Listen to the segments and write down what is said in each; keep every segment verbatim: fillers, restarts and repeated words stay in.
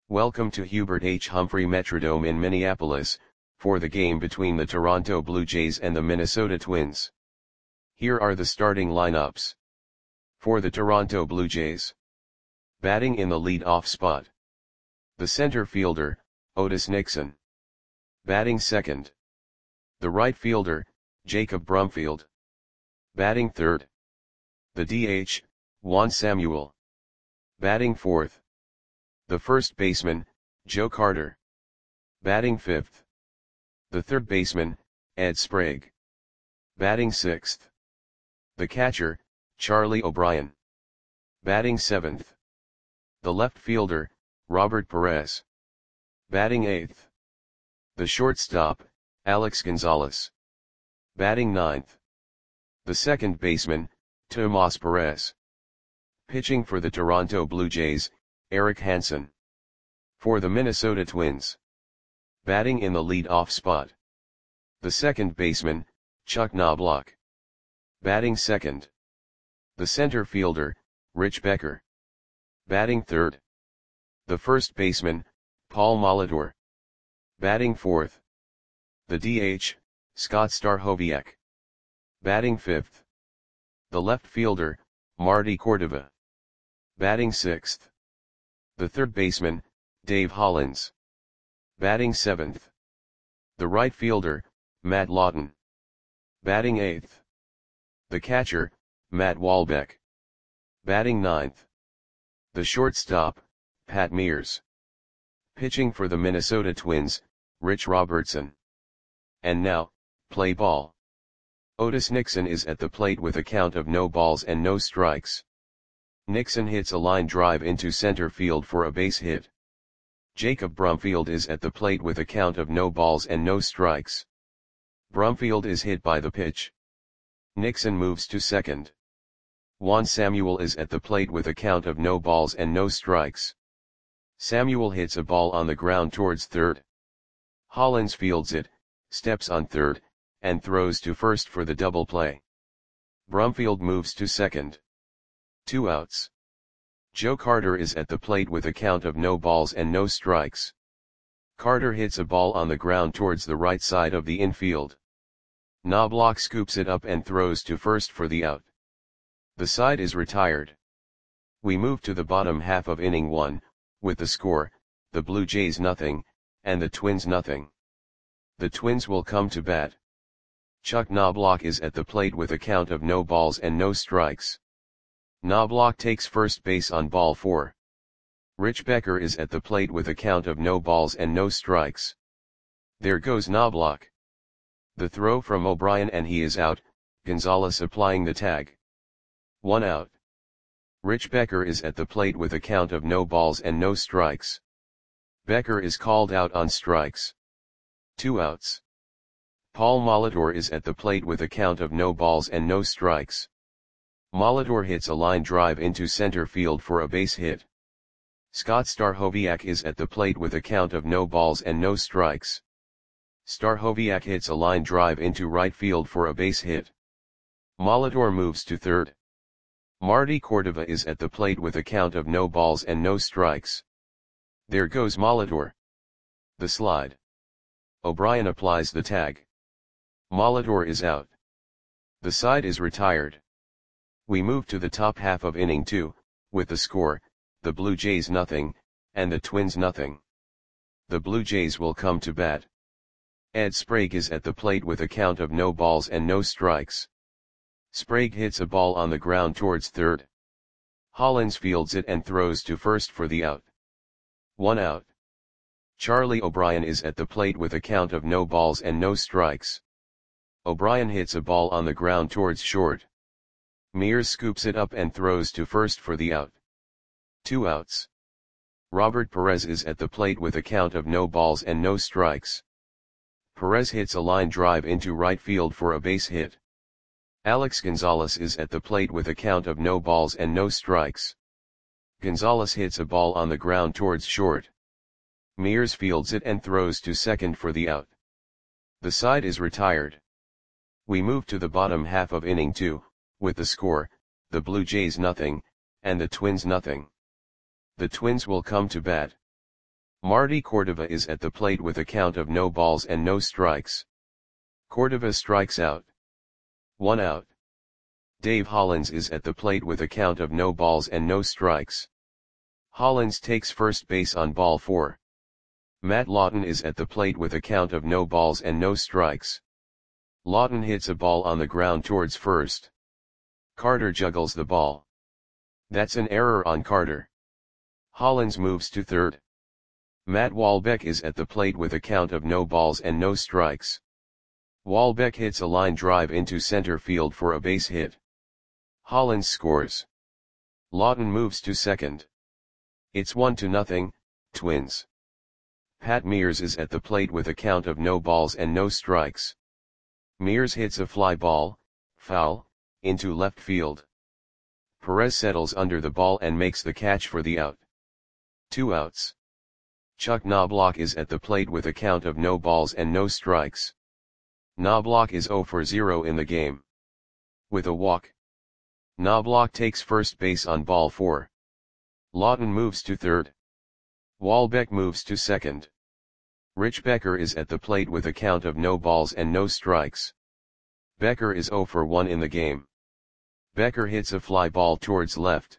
Welcome to Hubert H. Humphrey Metrodome in Minneapolis, for the game between the Toronto Blue Jays and the Minnesota Twins. Here are the starting lineups. For the Toronto Blue Jays. Batting in the lead-off spot. The center fielder, Otis Nixon. Batting second. The right fielder, Jacob Brumfield. Batting third. The D H, Juan Samuel. Batting fourth. The first baseman, Joe Carter. Batting fifth. The third baseman, Ed Sprague. Batting sixth. The catcher, Charlie O'Brien. Batting seventh. The left fielder, Robert Perez. Batting eighth. The shortstop, Alex Gonzalez. Batting ninth. The second baseman, Tomas Perez. Pitching for the Toronto Blue Jays, Eric Hansen. For the Minnesota Twins. Batting in the lead-off spot. The second baseman, Chuck Knobloch. Batting second. The center fielder, Rich Becker. Batting third. The first baseman, Paul Molitor. Batting fourth. The D H, Scott Stachowiak. Batting fifth. The left fielder, Marty Cordova. Batting sixth. The third baseman, Dave Hollins. Batting seventh. The right fielder, Matt Lawton. Batting eighth. The catcher, Matt Walbeck. Batting ninth. The shortstop, Pat Mears. Pitching for the Minnesota Twins, Rich Robertson. And now, play ball. Otis Nixon is at the plate with a count of no balls and no strikes. Nixon hits a line drive into center field for a base hit. Jacob Brumfield is at the plate with a count of no balls and no strikes. Brumfield is hit by the pitch. Nixon moves to second. Juan Samuel is at the plate with a count of no balls and no strikes. Samuel hits a ball on the ground towards third. Hollins fields it, steps on third, and throws to first for the double play. Brumfield moves to second. Two outs. Joe Carter is at the plate with a count of no balls and no strikes. Carter hits a ball on the ground towards the right side of the infield. Knobloch scoops it up and throws to first for the out. The side is retired. We move to the bottom half of inning one, with the score, the Blue Jays nothing, and the Twins nothing. The Twins will come to bat. Chuck Knobloch is at the plate with a count of no balls and no strikes. Knobloch takes first base on ball four. Rich Becker is at the plate with a count of no balls and no strikes. There goes Knobloch. The throw from O'Brien and he is out, Gonzalez applying the tag. One out. Rich Becker is at the plate with a count of no balls and no strikes. Becker is called out on strikes. Two outs. Paul Molitor is at the plate with a count of no balls and no strikes. Molitor hits a line drive into center field for a base hit. Scott Stachowiak is at the plate with a count of no balls and no strikes. Stachowiak hits a line drive into right field for a base hit. Molitor moves to third. Marty Cordova is at the plate with a count of no balls and no strikes. There goes Molitor. The slide. O'Brien applies the tag. Molitor is out. The side is retired. We move to the top half of inning two, with the score, the Blue Jays nothing, and the Twins nothing. The Blue Jays will come to bat. Ed Sprague is at the plate with a count of no balls and no strikes. Sprague hits a ball on the ground towards third. Hollins fields it and throws to first for the out. One out. Charlie O'Brien is at the plate with a count of no balls and no strikes. O'Brien hits a ball on the ground towards short. Mears scoops it up and throws to first for the out. Two outs. Robert Perez is at the plate with a count of no balls and no strikes. Perez hits a line drive into right field for a base hit. Alex Gonzalez is at the plate with a count of no balls and no strikes. Gonzalez hits a ball on the ground towards short. Mears fields it and throws to second for the out. The side is retired. We move to the bottom half of inning two, with the score, the Blue Jays nothing, and the Twins nothing. The Twins will come to bat. Marty Cordova is at the plate with a count of no balls and no strikes. Cordova strikes out. One out. Dave Hollins is at the plate with a count of no balls and no strikes. Hollins takes first base on ball four. Matt Lawton is at the plate with a count of no balls and no strikes. Lawton hits a ball on the ground towards first. Carter juggles the ball. That's an error on Carter. Hollins moves to third. Matt Walbeck is at the plate with a count of no balls and no strikes. Walbeck hits a line drive into center field for a base hit. Hollins scores. Lawton moves to second. It's one to nothing, Twins. Pat Mears is at the plate with a count of no balls and no strikes. Mears hits a fly ball, foul, into left field. Perez settles under the ball and makes the catch for the out. Two outs. Chuck Knobloch is at the plate with a count of no balls and no strikes. Knobloch is zero for zero in the game. With a walk. Knobloch takes first base on ball four. Lawton moves to third. Walbeck moves to second. Rich Becker is at the plate with a count of no balls and no strikes. Becker is zero for one in the game. Becker hits a fly ball towards left.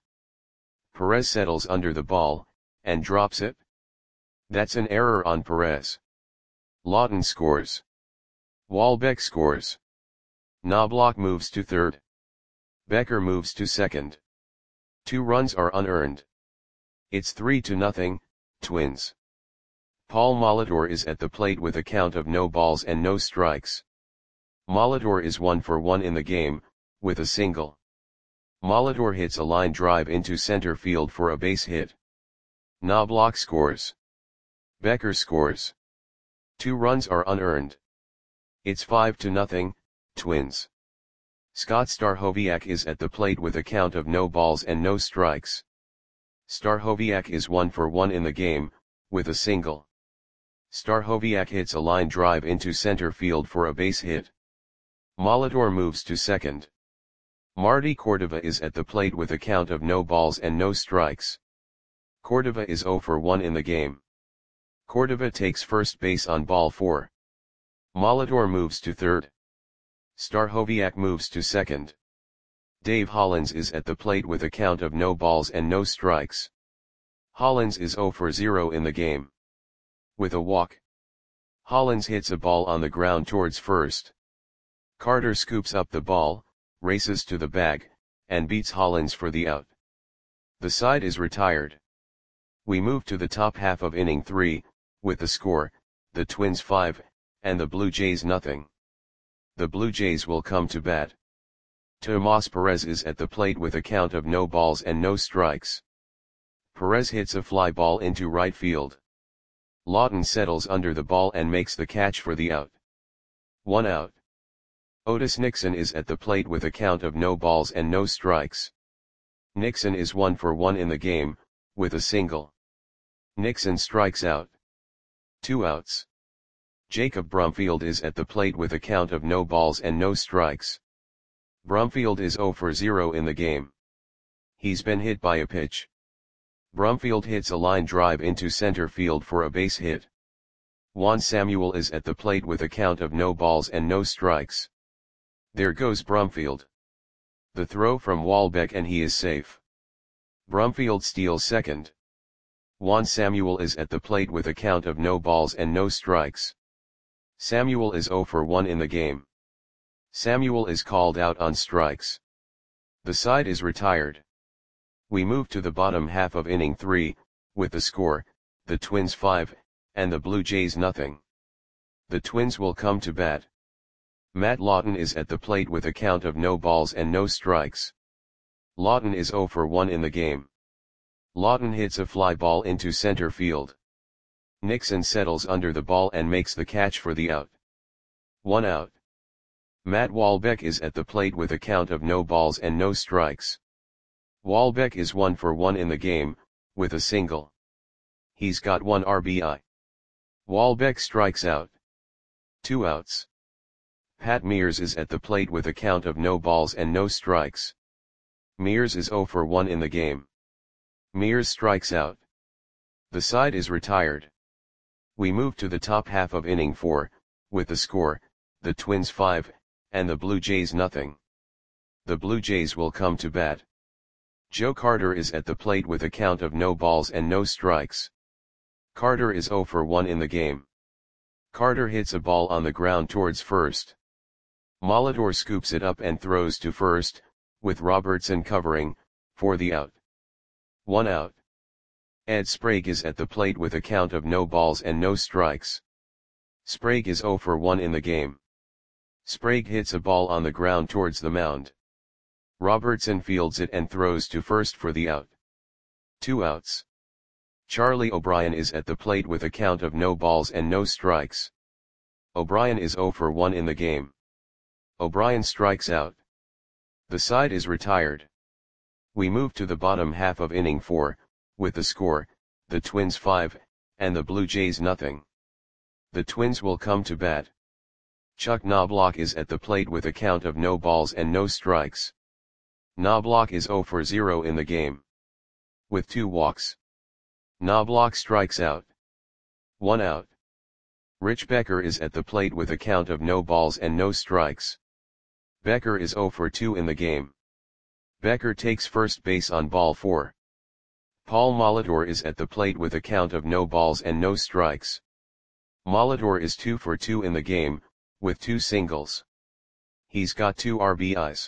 Perez settles under the ball, and drops it. That's an error on Perez. Lawton scores. Walbeck scores. Knobloch moves to third. Becker moves to second. Two runs are unearned. It's three to nothing, Twins. Paul Molitor is at the plate with a count of no balls and no strikes. Molitor is one for one in the game, with a single. Molitor hits a line drive into center field for a base hit. Knobloch scores. Becker scores. Two runs are unearned. It's five to nothing, Twins. Scott Stachowiak is at the plate with a count of no balls and no strikes. Stachowiak is one for one in the game, with a single. Stachowiak hits a line drive into center field for a base hit. Molitor moves to second. Marty Cordova is at the plate with a count of no balls and no strikes. Cordova is zero for one in the game. Cordova takes first base on ball four. Molitor moves to third. Stachowiak moves to second. Dave Hollins is at the plate with a count of no balls and no strikes. Hollins is zero for zero in the game. With a walk. Hollins hits a ball on the ground towards first. Carter scoops up the ball, races to the bag, and beats Hollins for the out. The side is retired. We move to the top half of inning three, with the score, the Twins five, and the Blue Jays nothing. The Blue Jays will come to bat. Tomas Perez is at the plate with a count of no balls and no strikes. Perez hits a fly ball into right field. Lawton settles under the ball and makes the catch for the out. One out. Otis Nixon is at the plate with a count of no balls and no strikes. Nixon is one for one in the game, with a single. Nixon strikes out. Two outs. Jacob Brumfield is at the plate with a count of no balls and no strikes. Brumfield is zero for zero in the game. He's been hit by a pitch. Brumfield hits a line drive into center field for a base hit. Juan Samuel is at the plate with a count of no balls and no strikes. There goes Brumfield. The throw from Walbeck and he is safe. Brumfield steals second. Juan Samuel is at the plate with a count of no balls and no strikes. Samuel is zero for one in the game. Samuel is called out on strikes. The side is retired. We move to the bottom half of inning three, with the score, the Twins five, and the Blue Jays nothing. The Twins will come to bat. Matt Lawton is at the plate with a count of no balls and no strikes. Lawton is zero for one in the game. Lawton hits a fly ball into center field. Nixon settles under the ball and makes the catch for the out. One out. Matt Walbeck is at the plate with a count of no balls and no strikes. Walbeck is one for one in the game, with a single. He's got one R B I. Walbeck strikes out. Two outs. Pat Mears is at the plate with a count of no balls and no strikes. Mears is zero for one in the game. Mears strikes out. The side is retired. We move to the top half of inning four, with the score, the Twins five, and the Blue Jays nothing. The Blue Jays will come to bat. Joe Carter is at the plate with a count of no balls and no strikes. Carter is zero for one in the game. Carter hits a ball on the ground towards first. Molitor scoops it up and throws to first, with Robertson covering, for the out. One out. Ed Sprague is at the plate with a count of no balls and no strikes. Sprague is zero for one in the game. Sprague hits a ball on the ground towards the mound. Robertson fields it and throws to first for the out. Two outs. Charlie O'Brien is at the plate with a count of no balls and no strikes. O'Brien is zero for one in the game. O'Brien strikes out. The side is retired. We move to the bottom half of inning four, with the score, the Twins five, and the Blue Jays nothing. The Twins will come to bat. Chuck Knobloch is at the plate with a count of no balls and no strikes. Knobloch is zero for zero in the game. With two walks. Knobloch strikes out. One out. Rich Becker is at the plate with a count of no balls and no strikes. Becker is zero for two in the game. Becker takes first base on ball four. Paul Molitor is at the plate with a count of no balls and no strikes. Molitor is two for two in the game, with two singles. He's got two R B Is.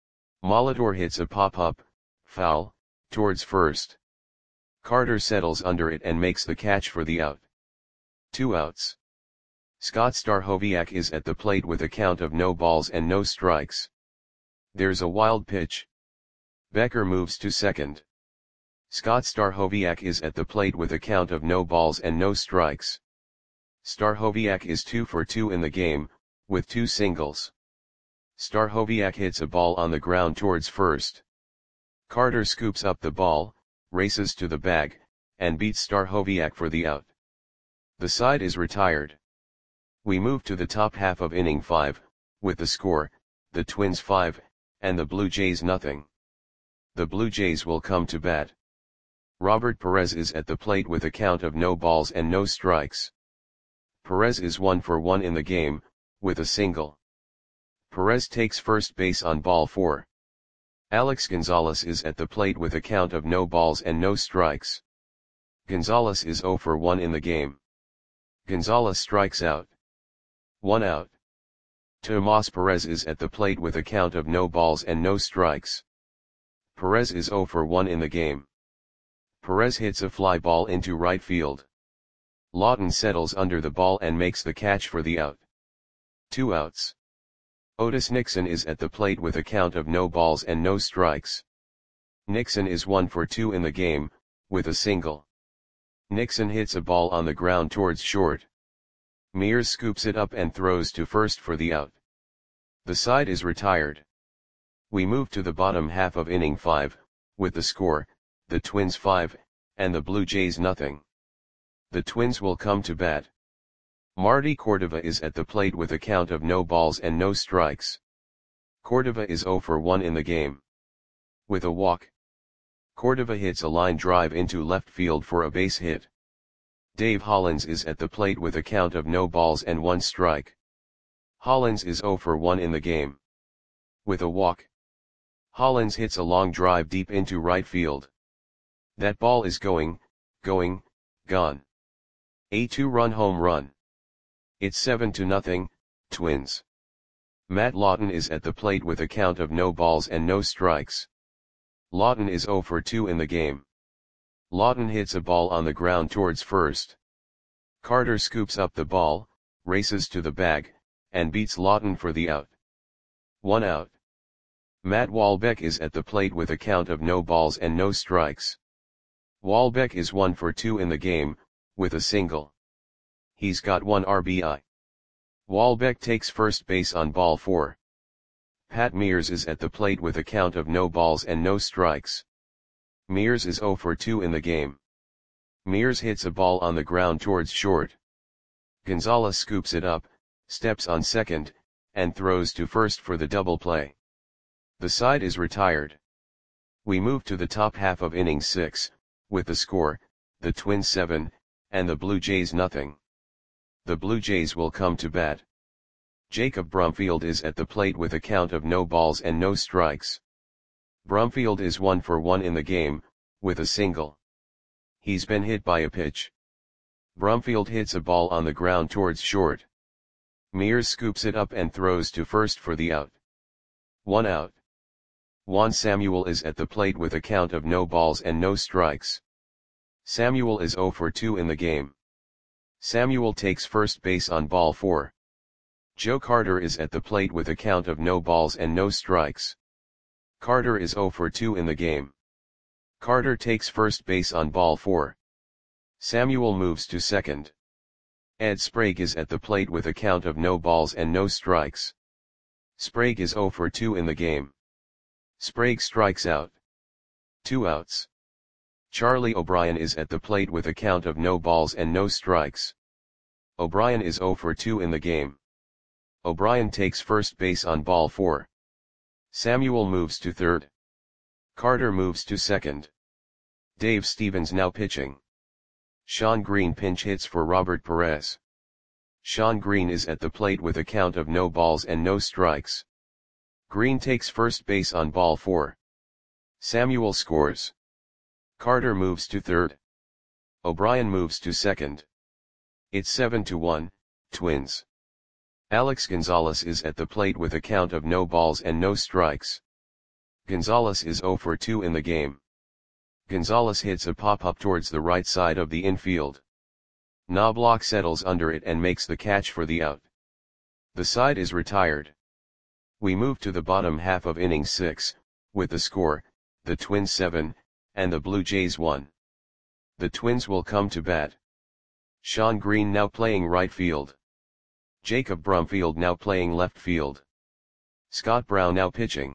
Molitor hits a pop-up, foul, towards first. Carter settles under it and makes the catch for the out. Two outs. Scott Stachowiak is at the plate with a count of no balls and no strikes. There's a wild pitch. Becker moves to second. Scott Stachowiak is at the plate with a count of no balls and no strikes. Stachowiak is two for two in the game, with two singles. Stachowiak hits a ball on the ground towards first. Carter scoops up the ball, races to the bag, and beats Stachowiak for the out. The side is retired. We move to the top half of inning five, with the score, the Twins five, and the Blue Jays nothing. The Blue Jays will come to bat. Robert Perez is at the plate with a count of no balls and no strikes. Perez is one for one in the game, with a single. Perez takes first base on ball four. Alex Gonzalez is at the plate with a count of no balls and no strikes. Gonzalez is zero for one in the game. Gonzalez strikes out. One out. Tomas Perez is at the plate with a count of no balls and no strikes. Perez is zero for one in the game. Perez hits a fly ball into right field. Lawton settles under the ball and makes the catch for the out. Two outs. Otis Nixon is at the plate with a count of no balls and no strikes. Nixon is one for two in the game, with a single. Nixon hits a ball on the ground towards short. Mears scoops it up and throws to first for the out. The side is retired. We move to the bottom half of inning five, with the score, the Twins five, and the Blue Jays nothing. The Twins will come to bat. Marty Cordova is at the plate with a count of no balls and no strikes. Cordova is zero for one in the game. With a walk. Cordova hits a line drive into left field for a base hit. Dave Hollins is at the plate with a count of no balls and one strike. Hollins is zero for one in the game. With a walk. Hollins hits a long drive deep into right field. That ball is going, going, gone. A two-run home run. It's seven to nothing, Twins. Matt Lawton is at the plate with a count of no balls and no strikes. Lawton is zero for two in the game. Lawton hits a ball on the ground towards first. Carter scoops up the ball, races to the bag, and beats Lawton for the out. One out. Matt Walbeck is at the plate with a count of no balls and no strikes. Walbeck is one for two in the game, with a single. He's got one R B I. Walbeck takes first base on ball four. Pat Mears is at the plate with a count of no balls and no strikes. Mears is zero for two in the game. Mears hits a ball on the ground towards short. Gonzalez scoops it up, steps on second, and throws to first for the double play. The side is retired. We move to the top half of inning six, with the score, the Twins seven, and the Blue Jays nothing. The Blue Jays will come to bat. Jacob Brumfield is at the plate with a count of no balls and no strikes. Brumfield is one for one in the game, with a single. He's been hit by a pitch. Brumfield hits a ball on the ground towards short. Mears scoops it up and throws to first for the out. One out. Juan Samuel is at the plate with a count of no balls and no strikes. Samuel is zero for two in the game. Samuel takes first base on ball four. Joe Carter is at the plate with a count of no balls and no strikes. Carter is zero for two in the game. Carter takes first base on ball four. Samuel moves to second. Ed Sprague is at the plate with a count of no balls and no strikes. Sprague is zero for two in the game. Sprague strikes out. Two outs. Charlie O'Brien is at the plate with a count of no balls and no strikes. O'Brien is zero for two in the game. O'Brien takes first base on ball four. Samuel moves to third. Carter moves to second. Dave Stevens now pitching. Sean Green pinch hits for Robert Perez. Sean Green is at the plate with a count of no balls and no strikes. Green takes first base on ball four. Samuel scores. Carter moves to third. O'Brien moves to second. It's seven to one, Twins. Alex Gonzalez is at the plate with a count of no balls and no strikes. Gonzalez is zero for two in the game. Gonzalez hits a pop-up towards the right side of the infield. Knobloch settles under it and makes the catch for the out. The side is retired. We move to the bottom half of inning six, with the score, the Twins seven, and the Blue Jays one. The Twins will come to bat. Sean Green now playing right field. Jacob Brumfield now playing left field. Scott Brown now pitching.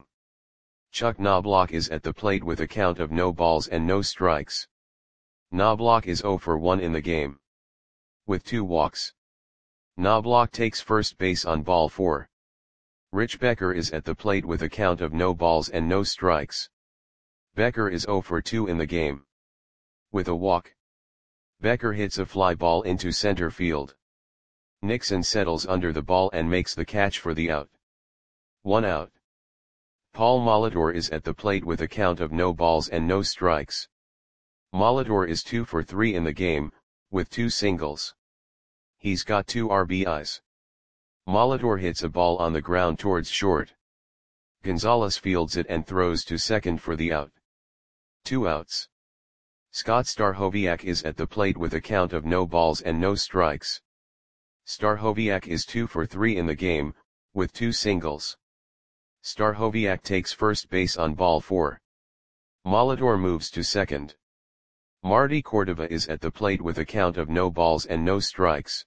Chuck Knobloch is at the plate with a count of no balls and no strikes. Knobloch is zero for one in the game. With two walks. Knobloch takes first base on ball four. Rich Becker is at the plate with a count of no balls and no strikes. Becker is zero for two in the game. With a walk. Becker hits a fly ball into center field. Nixon settles under the ball and makes the catch for the out. One out. Paul Molitor is at the plate with a count of no balls and no strikes. Molitor is two for three in the game, with two singles. He's got two R B Is. Molitor hits a ball on the ground towards short. Gonzalez fields it and throws to second for the out. Two outs. Scott Stachowiak is at the plate with a count of no balls and no strikes. Stachowiak is two for three in the game, with two singles. Stachowiak takes first base on ball four. Molitor moves to second. Marty Cordova is at the plate with a count of no balls and no strikes.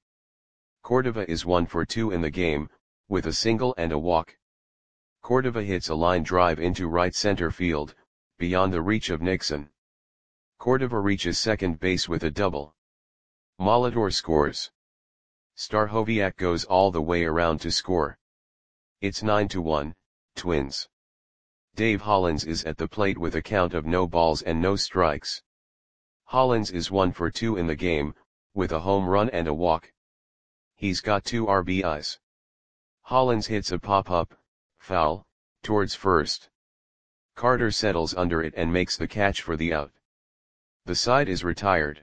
Cordova is one for two in the game, with a single and a walk. Cordova hits a line drive into right center field, beyond the reach of Nixon. Cordova reaches second base with a double. Molitor scores. Stachowiak goes all the way around to score. It's nine to one, Twins. Dave Hollins is at the plate with a count of no balls and no strikes. Hollins is one for two in the game, with a home run and a walk. He's got two R B Is. Hollins hits a pop-up, foul, towards first. Carter settles under it and makes the catch for the out. The side is retired.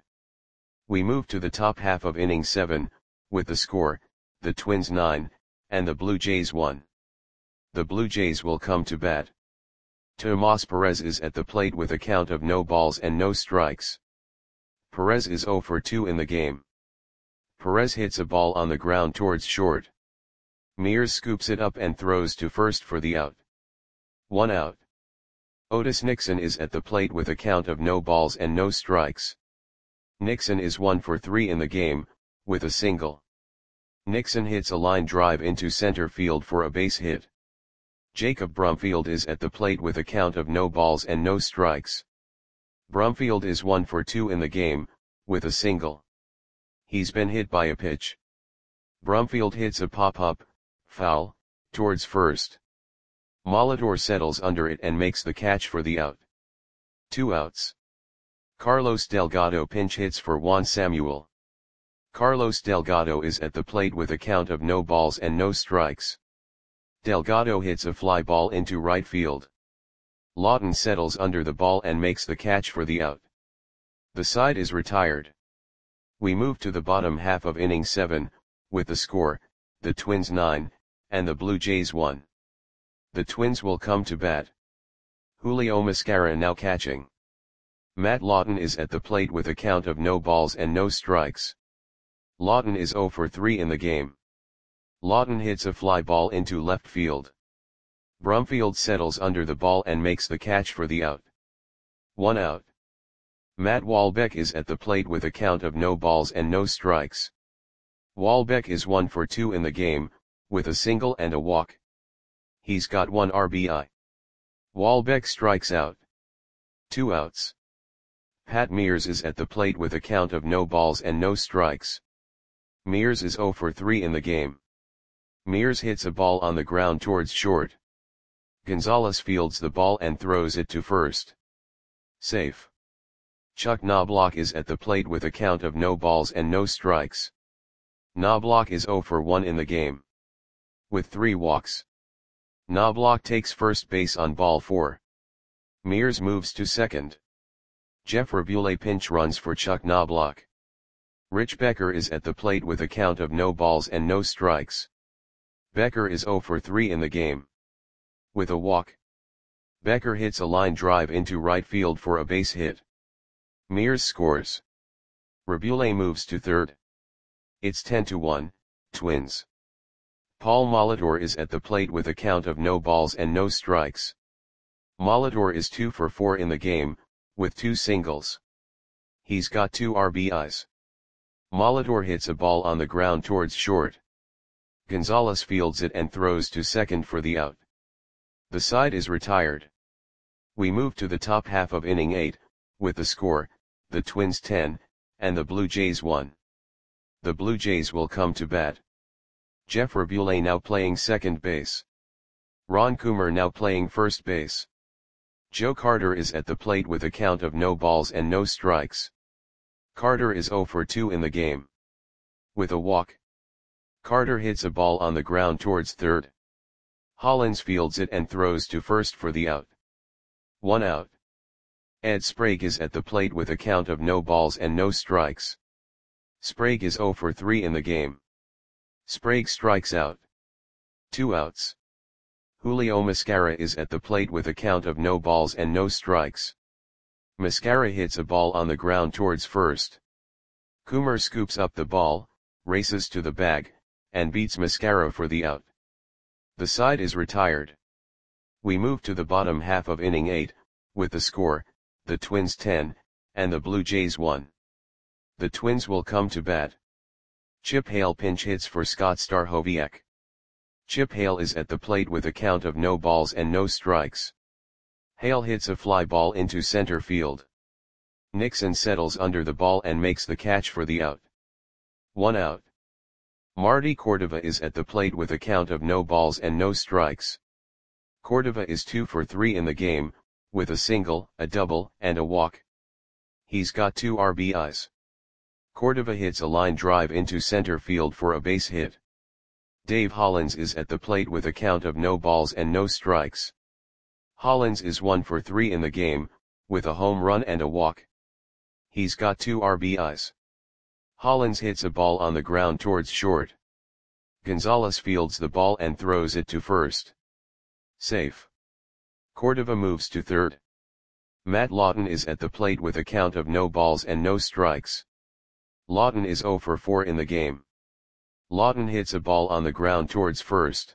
We move to the top half of inning seven, with the score, the Twins nine, and the Blue Jays one. The Blue Jays will come to bat. Tomas Perez is at the plate with a count of no balls and no strikes. Perez is zero for two in the game. Perez hits a ball on the ground towards short. Mears scoops it up and throws to first for the out. One out. Otis Nixon is at the plate with a count of no balls and no strikes. Nixon is one for three in the game, with a single. Nixon hits a line drive into center field for a base hit. Jacob Brumfield is at the plate with a count of no balls and no strikes. Brumfield is one for two in the game, with a single. He's been hit by a pitch. Brumfield hits a pop-up, foul, towards first. Molitor settles under it and makes the catch for the out. Two outs. Carlos Delgado pinch hits for Juan Samuel. Carlos Delgado is at the plate with a count of no balls and no strikes. Delgado hits a fly ball into right field. Lawton settles under the ball and makes the catch for the out. The side is retired. We move to the bottom half of inning seven, with the score, the Twins nine, and the Blue Jays one. The Twins will come to bat. Julio Mascara now catching. Matt Lawton is at the plate with a count of no balls and no strikes. Lawton is oh for three in the game. Lawton hits a fly ball into left field. Brumfield settles under the ball and makes the catch for the out. One out. Matt Walbeck is at the plate with a count of no balls and no strikes. Walbeck is one for two in the game, with a single and a walk. He's got one R B I. Walbeck strikes out. Two outs. Pat Mears is at the plate with a count of no balls and no strikes. Mears is oh for three in the game. Mears hits a ball on the ground towards short. Gonzalez fields the ball and throws it to first. Safe. Chuck Knobloch is at the plate with a count of no balls and no strikes. Knobloch is oh for one in the game. With three walks. Knobloch takes first base on ball four. Mears moves to second. Jeff Rabule pinch runs for Chuck Knobloch. Rich Becker is at the plate with a count of no balls and no strikes. Becker is oh for three in the game. With a walk. Becker hits a line drive into right field for a base hit. Mears scores. Rabule moves to third. It's ten to one, Twins. Paul Molitor is at the plate with a count of no balls and no strikes. Molitor is two for four in the game, with two singles. He's got two R B Is. Molitor hits a ball on the ground towards short. Gonzalez fields it and throws to second for the out. The side is retired. We move to the top half of inning eight, with the score, the Twins ten, and the Blue Jays one. The Blue Jays will come to bat. Jeff Rabule now playing second base. Ron Coomer now playing first base. Joe Carter is at the plate with a count of no balls and no strikes. Carter is oh for two in the game. With a walk. Carter hits a ball on the ground towards third. Hollins fields it and throws to first for the out. One out. Ed Sprague is at the plate with a count of no balls and no strikes. Sprague is oh for three in the game. Sprague strikes out. Two outs. Julio Mascara is at the plate with a count of no balls and no strikes. Mascara hits a ball on the ground towards first. Coomer scoops up the ball, races to the bag, and beats Mascara for the out. The side is retired. We move to the bottom half of inning eight, with the score, the Twins ten, and the Blue Jays one. The Twins will come to bat. Chip Hale pinch hits for Scott Stachowiak. Chip Hale is at the plate with a count of no balls and no strikes. Hale hits a fly ball into center field. Nixon settles under the ball and makes the catch for the out. One out. Marty Cordova is at the plate with a count of no balls and no strikes. Cordova is two for three in the game, with a single, a double, and a walk. He's got two R B Is. Cordova hits a line drive into center field for a base hit. Dave Hollins is at the plate with a count of no balls and no strikes. Hollins is one for three in the game, with a home run and a walk. He's got two R B Is. Hollins hits a ball on the ground towards short. Gonzalez fields the ball and throws it to first. Safe. Cordova moves to third. Matt Lawton is at the plate with a count of no balls and no strikes. Lawton is oh for four in the game. Lawton hits a ball on the ground towards first.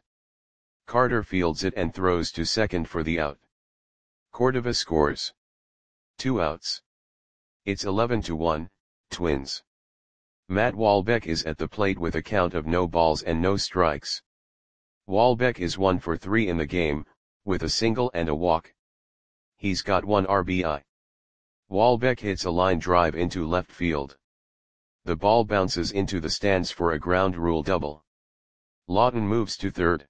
Carter fields it and throws to second for the out. Cordova scores. Two outs. It's eleven to one, Twins. Matt Walbeck is at the plate with a count of no balls and no strikes. Walbeck is one for three in the game, with a single and a walk. He's got one R B I. Walbeck hits a line drive into left field. The ball bounces into the stands for a ground rule double. Lawton moves to third.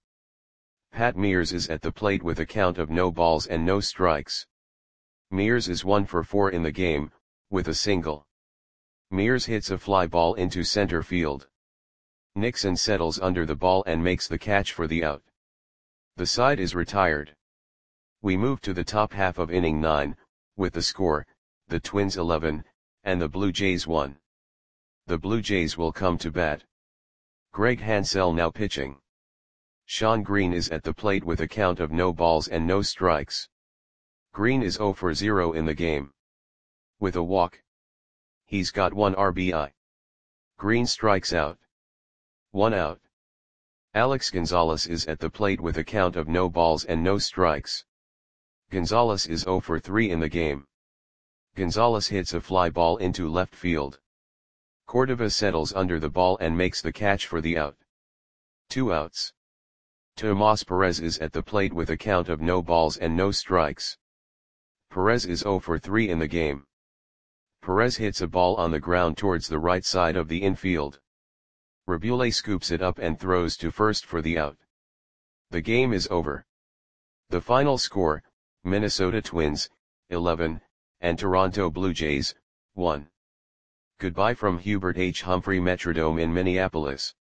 Pat Mears is at the plate with a count of no balls and no strikes. Mears is one for four in the game, with a single. Mears hits a fly ball into center field. Nixon settles under the ball and makes the catch for the out. The side is retired. We move to the top half of inning nine, with the score, the Twins eleven, and the Blue Jays one. The Blue Jays will come to bat. Greg Hansell now pitching. Shawn Green is at the plate with a count of no balls and no strikes. Green is zero for zero in the game. With a walk. He's got one R B I. Green strikes out. One out. Alex Gonzalez is at the plate with a count of no balls and no strikes. Gonzalez is zero for three in the game. Gonzalez hits a fly ball into left field. Cordova settles under the ball and makes the catch for the out. Two outs. Tomas Perez is at the plate with a count of no balls and no strikes. Perez is zero for three in the game. Perez hits a ball on the ground towards the right side of the infield. Rabule scoops it up and throws to first for the out. The game is over. The final score, Minnesota Twins, eleven, and Toronto Blue Jays, one. Goodbye from Hubert H. Humphrey Metrodome in Minneapolis.